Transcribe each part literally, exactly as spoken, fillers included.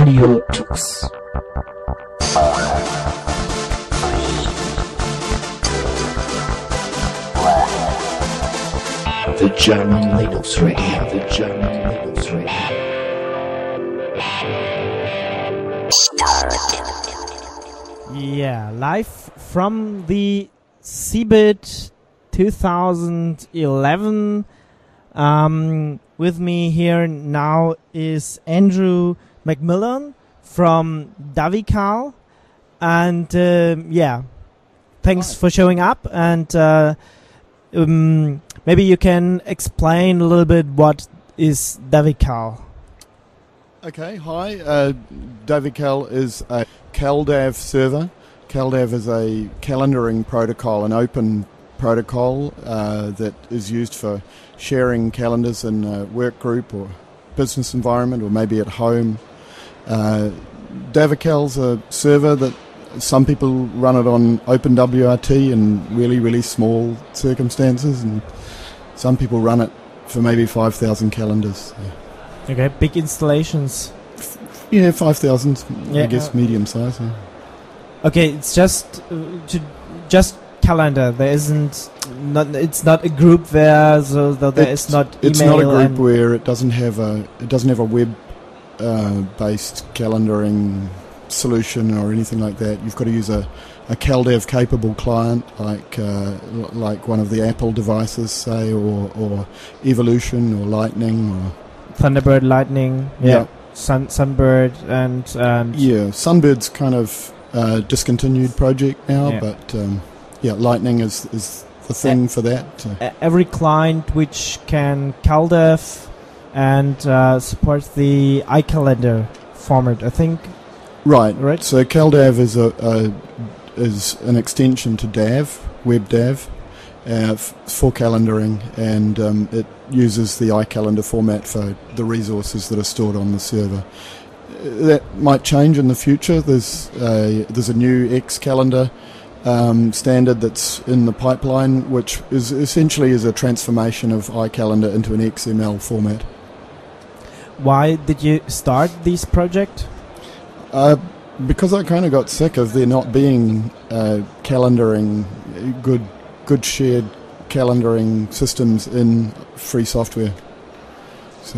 Audio Tux. The German Linux Radio, the German Linux Radio. Yeah, live from the C B I T twenty eleven. Um, with me here now is Andrew McMillan from Davical. And uh, yeah, thanks Hi. for showing up. And uh, um, maybe you can explain a little bit what is Davical. Okay, hi. Uh, Davical is a CalDAV server. CalDAV is a calendaring protocol, an open protocol uh, that is used for sharing calendars in a work group or business environment or maybe at home. Uh, Davical's a server that some people run it on OpenWRT in really, really small circumstances, and some people run it for maybe five thousand calendars. Yeah. Okay, big installations. Yeah, five thousand, Yeah, I guess, uh, medium size. Yeah. Okay, it's just uh, to just calendar. There isn't not. It's not a group there, so that there It's- is not email. It's not a group and where it doesn't have a it doesn't have a web uh, based calendaring solution or anything like that. You've got to use a, a CalDAV capable client like uh, l- like one of the Apple devices, say, or or Evolution or Lightning or Thunderbird, Lightning, yeah, Yeah. Sun, Sunbird, and and yeah. Sunbird's kind of uh, discontinued project now, Yeah. but um, yeah, Lightning is is the thing for that. Uh, e- every client which can CalDAV and uh, support the iCalendar format. I think Right, Right. So CalDAV is a, a is an extension to D A V, WebDAV, uh, f- for calendaring, and um, it uses the iCalendar format for the resources that are stored on the server. Uh, That might change in the future. There's a, there's a new Xcalendar um, standard that's in the pipeline, which is essentially is a transformation of iCalendar into an X M L format. why did you start this project? Uh, because I kind of got sick of there not being uh, calendaring, uh, good, good shared calendaring systems in free software. So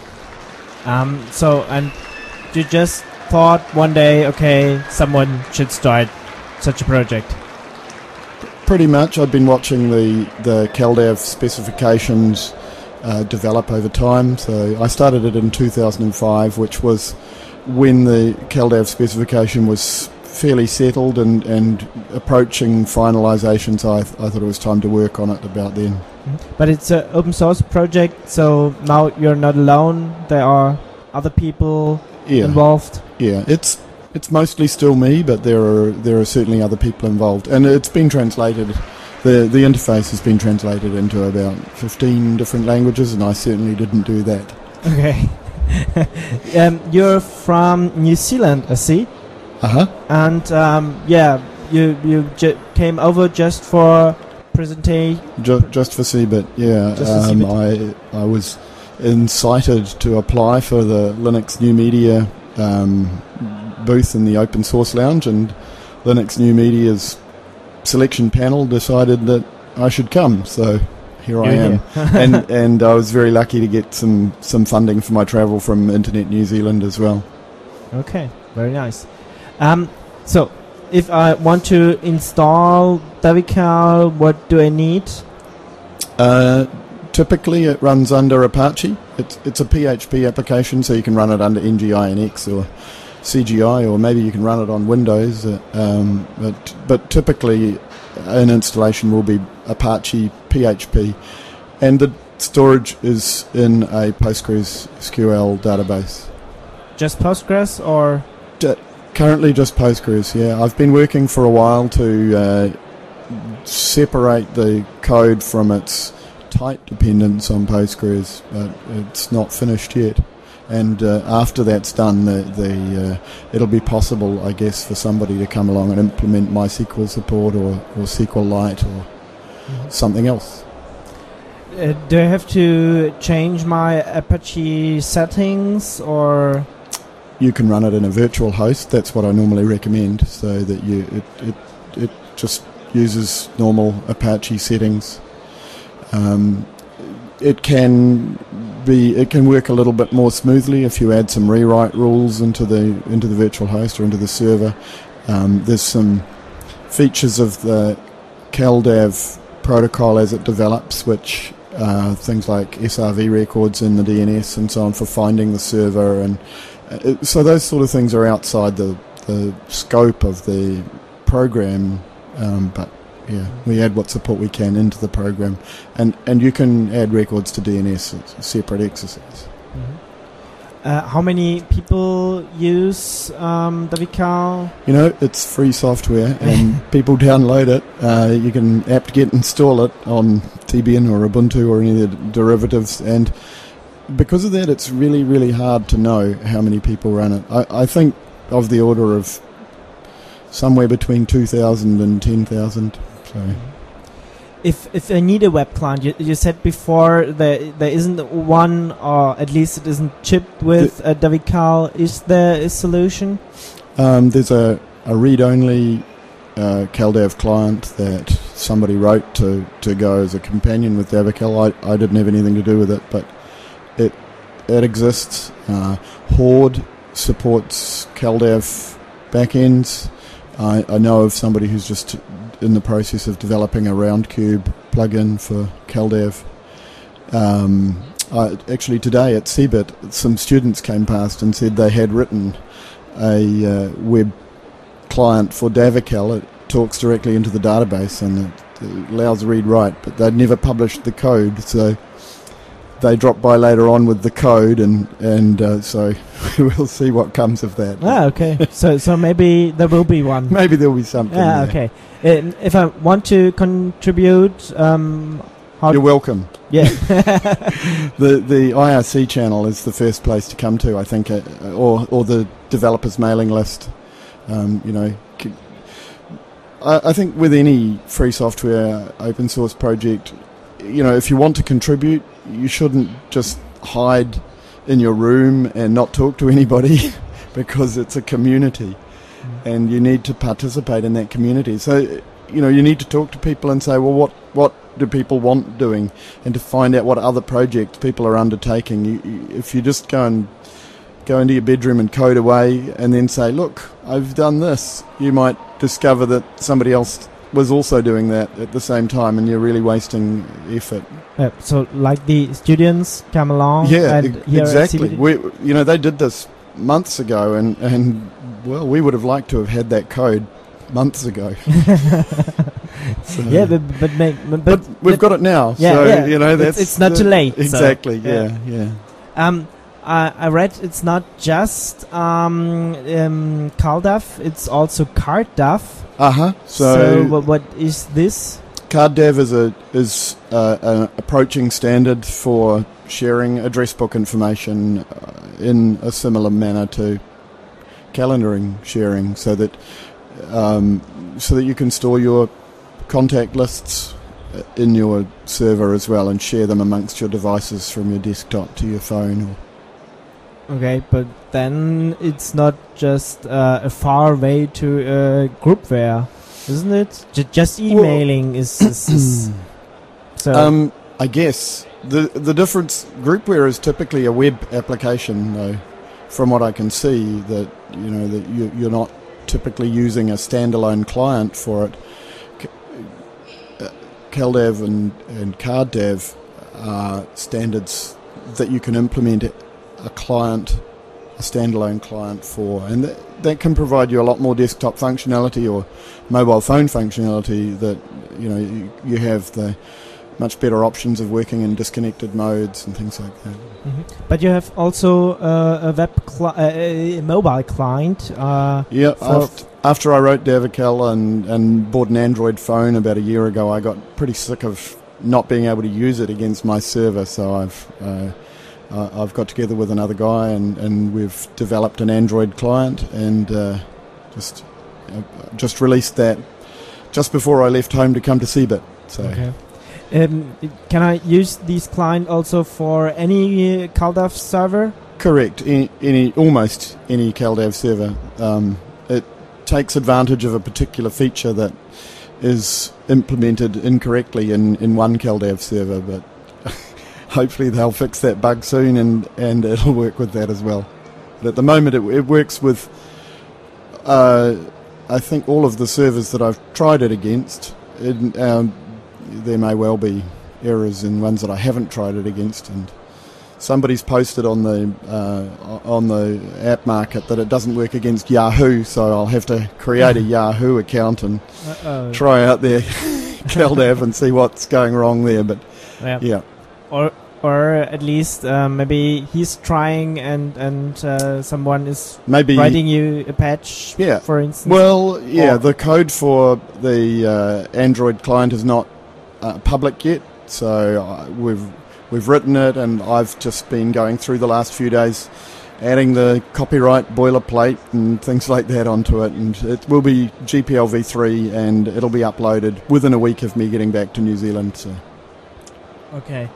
Um, so and you just thought one day, okay, someone should start such a project. pretty much, I've been watching the the CalDAV specifications uh, develop over time. So I started it in two thousand five, which was when the CalDAV specification was fairly settled and, and approaching finalisation, so I, th- I thought it was time to work on it about then. But it's an open source project, so now you're not alone. There are other people Yeah, involved. yeah. It's it's mostly still me, but there are there are certainly other people involved, and it's been translated. the The interface has been translated into about fifteen different languages, and I certainly didn't do that. Okay. um, you're from New Zealand, I see. Uh huh. And um, yeah, you you ju- came over just for presentation. Ju- just for C B I T, yeah. Just for um, C B I I I was incited to apply for the Linux New Media um, booth in the Open Source Lounge, and Linux New Media's selection panel decided that I should come. So here I You're am, here. and and I was very lucky to get some some funding for my travel from Internet New Zealand as well. Okay, very nice. Um, so if I want to install Davical, what do I need? Uh, typically, it runs under Apache. It's it's a P H P application, so you can run it under N G I N X or C G I, or maybe you can run it on Windows. Uh, um, but but typically, an installation will be Apache P H P, and the storage is in a PostgreSQL database. Just Postgres or? D- currently, just Postgres. Yeah, I've been working for a while to uh, separate the code from its type dependence on Postgres, but it's not finished yet. And uh, after that's done, the, the uh, it'll be possible, I guess, for somebody to come along and implement MySQL support or, or SQLite or something else. Uh, do I have to change my Apache settings or? you can run it in a virtual host. That's what I normally recommend, so that you it it, it just uses normal Apache settings. Um, it can be it can work a little bit more smoothly if you add some rewrite rules into the into the virtual host or into the server. Um, there's some features of the CalDAV protocol as it develops, which uh, things like S R V records in the D N S and so on for finding the server, and uh, so those sort of things are outside the the scope of the program, um, but yeah, we add what support we can into the program, and and you can add records to D N S. It's a separate exercise. Mm-hmm. Uh, how many people use um, Davical? You know, it's free software, and people download it. Uh, you can apt-get install it on Debian or Ubuntu or any of the derivatives, and because of that, it's really, really hard to know how many people run it. I, I think of the order of somewhere between two thousand and ten thousand. So. If if I need a web client, you, you said before there there isn't one, or at least it isn't chipped with a Davical. Is there a solution? Um, there's a, a read-only uh, CalDAV client that somebody wrote to, to go as a companion with Davical. I, I didn't have anything to do with it, but it it exists. Uh, Horde supports CalDAV backends. I, I know of somebody who's just in the process of developing a Roundcube plugin for CalDAV. Um, I, actually today at C B I T, some students came past and said they had written a uh, web client for Davical. It talks directly into the database and it, it allows read-write, but they'd never published the code, so they dropped by later on with the code, and and uh, so we'll see what comes of that. Ah, okay. so so maybe there will be one. Maybe there'll be something. Yeah, there. okay. Um, if I want to contribute, um, how you're welcome. Yeah. the the I R C channel is the first place to come to, I think, uh, or or the developers mailing list. Um, you know, I, I think with any free software open source project, you know, if you want to contribute, you shouldn't just hide in your room and not talk to anybody because it's a community mm. and you need to participate in that community. So, you know, you need to talk to people and say, well, what, what do people want doing, and to find out what other projects people are undertaking. You, you, if you just go and go into your bedroom and code away and then say, look, I've done this, you might discover that somebody else was also doing that at the same time, and you're really wasting effort. Uh, so, like the students come along, yeah, and e- exactly. We, you know, they did this months ago, and, and well, we would have liked to have had that code months ago. so, yeah, but but, make, but, but we've got it now. Yeah, so, yeah. you know, that's it's, it's not the, too late. Exactly. So, yeah, yeah. yeah. Um. I, I read it's not just um, um, CalDAV, it's also CardDAV. Uh-huh. So, so what, what is this? CardDAV is a is uh, an approaching standard for sharing address book information uh, in a similar manner to calendaring sharing, so that um, so that you can store your contact lists in your server as well and share them amongst your devices from your desktop to your phone. Or Okay, but then it's not just uh, a far way to uh, groupware, isn't it? J- just emailing well, is, is, is so. Um, I guess the the difference. Groupware is typically a web application, though. From what I can see, that you know that you, you're not typically using a standalone client for it. C- uh, CalDAV and and CardDAV are standards that you can implement it. A client, a standalone client for, and that, that can provide you a lot more desktop functionality or mobile phone functionality. That you know you, you have the much better options of working in disconnected modes and things like that. Mm-hmm. But you have also uh, a web cli- uh, a mobile client. Uh, yeah, after, after I wrote Davical and and bought an Android phone about a year ago, I got pretty sick of not being able to use it against my server. So I've uh, Uh, I've got together with another guy, and, and we've developed an Android client, and uh, just uh, just released that just before I left home to come to C B I T. So, okay. Um, can I use this client also for any uh, CalDAV server? Correct. Any, any almost any CalDAV server. Um, it takes advantage of a particular feature that is implemented incorrectly in, in one CalDAV server, but hopefully they'll fix that bug soon, and, and it'll work with that as well. But at the moment, it, it works with, uh, I think, all of the servers that I've tried it against. It, um, there may well be errors in ones that I haven't tried it against, and somebody's posted on the uh, on the app market that it doesn't work against Yahoo, so I'll have to create a Yahoo account and Uh-oh. try out their CalDAV and see what's going wrong there. But Yeah. yeah, Or or at least uh, maybe he's trying and and uh, someone is maybe writing you a patch, Yeah. for instance. Well, yeah, Or- the code for the uh, Android client is not uh, public yet, so uh, we've we've written it, and I've just been going through the last few days, adding the copyright boilerplate and things like that onto it, and it will be G P L v three, and it'll be uploaded within a week of me getting back to New Zealand. So Okay.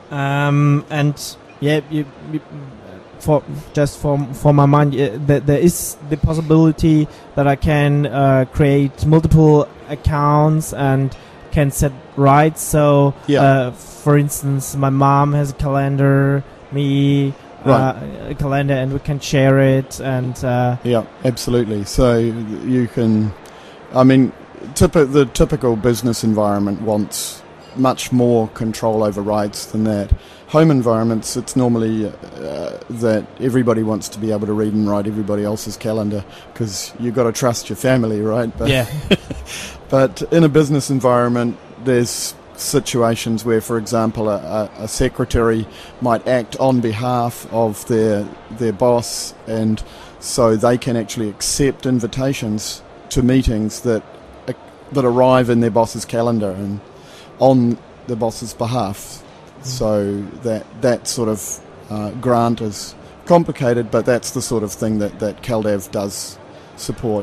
Um, and yeah, you, you, for just for for my mind, uh, th- there is the possibility that I can uh, create multiple accounts and can set rights. So, Yeah. uh, for instance, my mom has a calendar, me uh, Right. a calendar, and we can share it. And uh, yeah, absolutely. So you can, I mean, typ- the typical business environment wants much more control over rights than that. Home environments, it's normally uh, that everybody wants to be able to read and write everybody else's calendar, because you've got to trust your family, right? But, yeah, but in a business environment, there's situations where, for example, a, a, a secretary might act on behalf of their their boss, and so they can actually accept invitations to meetings that uh, that arrive in their boss's calendar and on the boss's behalf. So that that sort of uh, grant is complicated, but that's the sort of thing that, that CalDAV does support.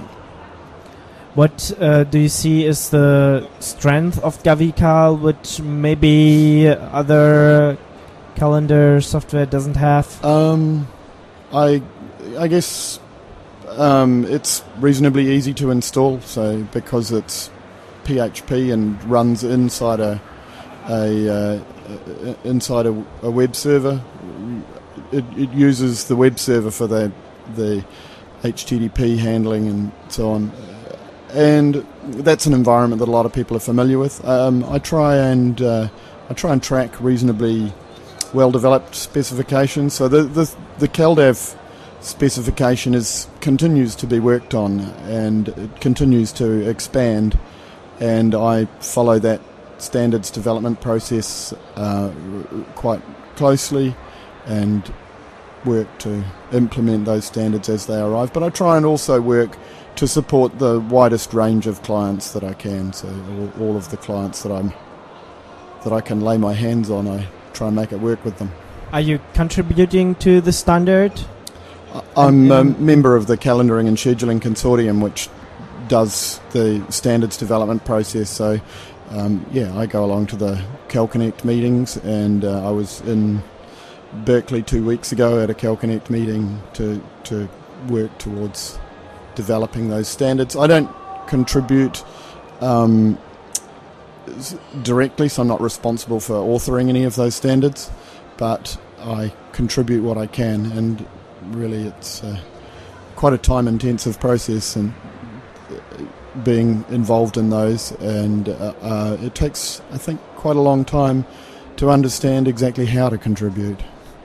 what uh, do you see is the strength of GaviCal, which maybe other calendar software doesn't have? Um, I I guess um, it's reasonably easy to install. So because it's P H P and runs inside a a uh, inside a, a web server, it, it uses the web server for the the H T T P handling and so on. And that's an environment that a lot of people are familiar with. Um, I try and uh, I try and track reasonably well-developed specifications. So the the, the CalDAV specification is continues to be worked on, and it continues to expand. And I follow that standards development process uh, quite closely, and work to implement those standards as they arrive. But I try and also work to support the widest range of clients that I can. So all, all of the clients that I'm that I can lay my hands on, I try and make it work with them. Are you contributing to the standard? I- I'm a member of the Calendaring and Scheduling Consortium, which does the standards development process. So um, yeah, I go along to the CalConnect meetings, and uh, I was in Berkeley two weeks ago at a CalConnect meeting to to work towards developing those standards. I don't contribute um, s- directly, so I'm not responsible for authoring any of those standards, but I contribute what I can, and really it's uh, quite a time-intensive process, and uh, being involved in those, and uh, uh, it takes, I think, quite a long time to understand exactly how to contribute.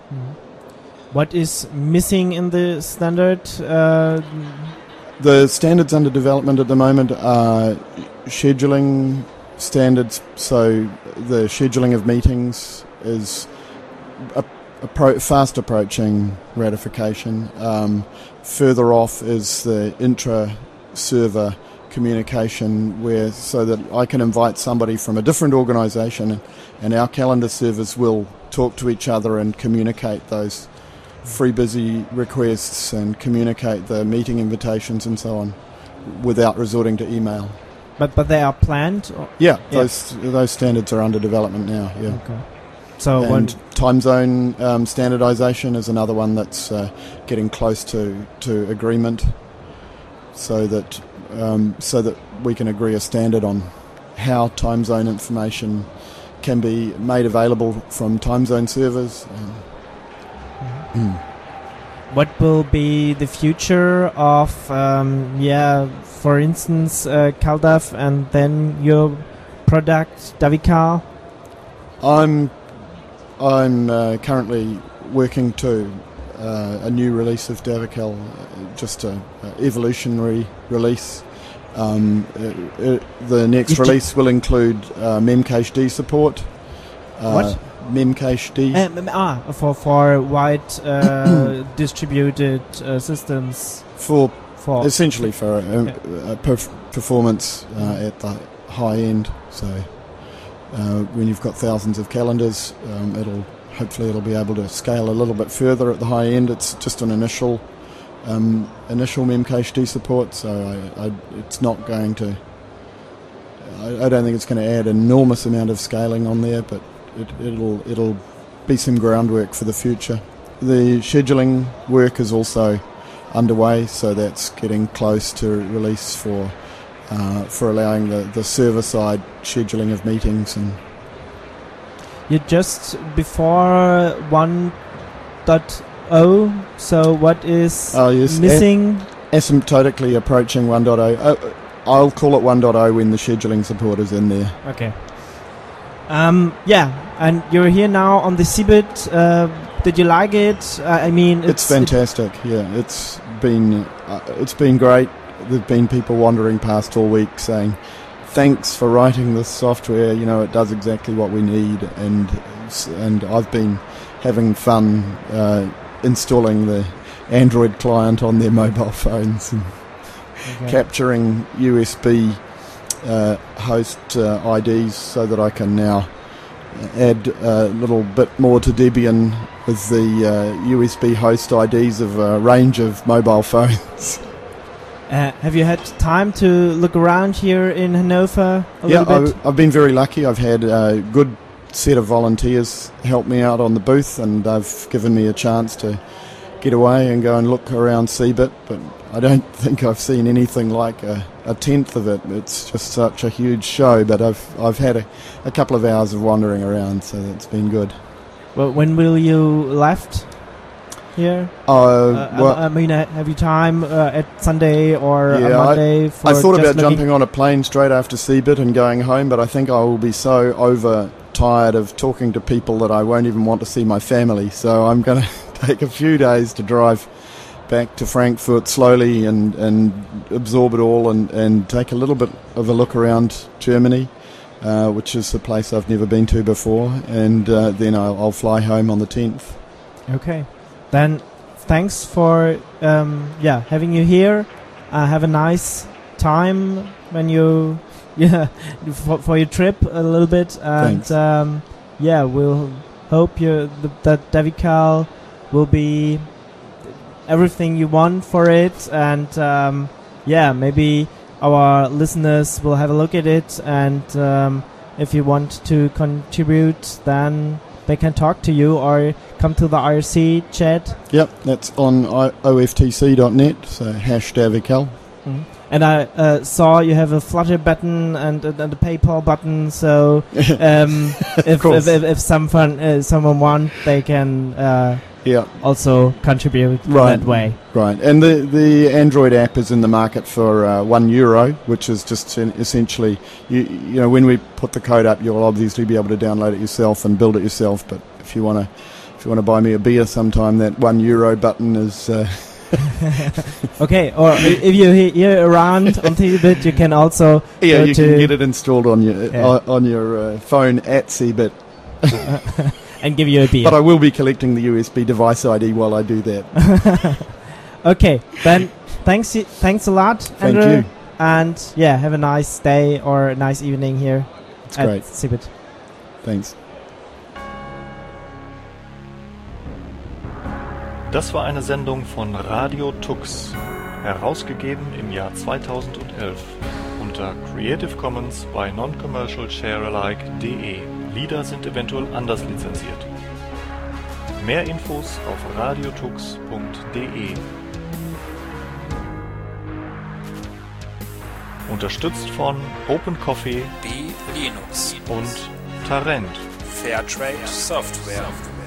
What is missing in the standard? Uh, The standards under development at the moment are scheduling standards, so the scheduling of meetings is a, appro- fast approaching ratification. Um, further off is the intra-server communication, where so that I can invite somebody from a different organisation, and, and our calendar servers will talk to each other and communicate those free busy requests and communicate the meeting invitations and so on without resorting to email. but but they are planned. Or? Yeah, Yeah. those those standards are under development now. Yeah. Okay. So and when time zone um, standardization is another one that's uh, getting close to, to agreement, so that um, so that we can agree a standard on how time zone information can be made available from time zone servers. Um, what will be the future of, um, yeah, for instance, uh, CalDAV and then your product, Davical? I'm I'm uh, currently working to uh, a new release of Davical, uh, just an evolutionary release. Um, uh, uh, the next Is release will include uh, Memcached support. Uh, What? Memcached. Um, ah, for for wide uh, distributed uh, systems. for For essentially for uh, Yeah. uh, perf- performance uh, at the high end. So uh, when you've got thousands of calendars, um, it'll hopefully it'll be able to scale a little bit further at the high end. It's just an initial um, initial Memcached support, so I, I, it's not going to. I, I don't think it's going to add an enormous amount of scaling on there, but it, it'll it'll be some groundwork for the future. The scheduling work is also underway, so that's getting close to release for uh, for allowing the, the server side scheduling of meetings. And you just before one point oh. So what is oh yes, missing? a- asymptotically approaching one point oh. Uh, I'll call it one point oh when the scheduling support is in there. Okay. Um. Yeah, and you're here now on the Cebit. Uh, did you like it? Uh, I mean, It's, it's, fantastic. Yeah, it's been uh, it's been great. There've been people wandering past all week saying, "Thanks for writing this software. You know, it does exactly what we need." And and I've been having fun uh, installing the Android client on their mobile phones and Okay. capturing U S B uh, host uh, I Ds so that I can now add a little bit more to Debian with the uh, U S B host I Ds of a range of mobile phones. Uh, have you had time to look around here in Hanover a yeah, little bit? I've, I've been very lucky. I've had a good set of volunteers help me out on the booth, and they've given me a chance to get away and go and look around Cebit, but I don't think I've seen anything like a, a tenth of it. It's just such a huge show, but I've I've had a, a couple of hours of wandering around, so that's been good. Well, when will you left here? Uh, Uh, well, I, I mean, uh, have you time uh, at Sunday or Yeah, on I- Monday? For I thought just about looking? jumping on a plane straight after Cebit and going home, but I think I will be so overtired of talking to people that I won't even want to see my family. So I'm going to take a few days to drive back to Frankfurt slowly and, and absorb it all and, and take a little bit of a look around Germany, uh, which is a place I've never been to before, and uh, then I'll, I'll fly home on the tenth. Okay, then thanks for um, yeah having you here. Uh, have a nice time when you yeah for, for your trip a little bit, and Thanks. um, yeah, we'll hope you th- that Davical will be everything you want for it, and um, yeah, maybe our listeners will have a look at it, and um, if you want to contribute, then they can talk to you or come to the I R C chat. Yep, that's on O F T C dot net, so hash Davical. Mhm. And I uh, saw you have a Flutter button and, and, and a PayPal button, so um, if, course. if, if if someone uh, someone want, they can uh, Yeah. also contribute Right. that way. Right, and the, the Android app is in the market for uh, one euro, which is just in- essentially, you you know, when we put the code up, you'll obviously be able to download it yourself and build it yourself. But if you want to, if you want to buy me a beer sometime, that one euro button is. Uh, Okay, or i- if you're he- here around on Cebit, you can also yeah, go you to can get it installed on your Yeah. uh, on your uh, phone at Cebit. and give you a beer. But I will be collecting the U S B device I D while I do that. Okay, then thanks y- thanks a lot, Thank Andrew. you. And yeah, have a nice day or a nice evening here It's at great. Cebit. Thanks. Das war eine Sendung von Radio Tux, herausgegeben im Jahr zweitausendelf unter Creative Commons bei Non-Commercial Share Alike punkt de. Lieder sind eventuell anders lizenziert. Mehr Infos auf radiotux punkt de. Unterstützt von Open Coffee, B Linux und Tarent. Fairtrade Software.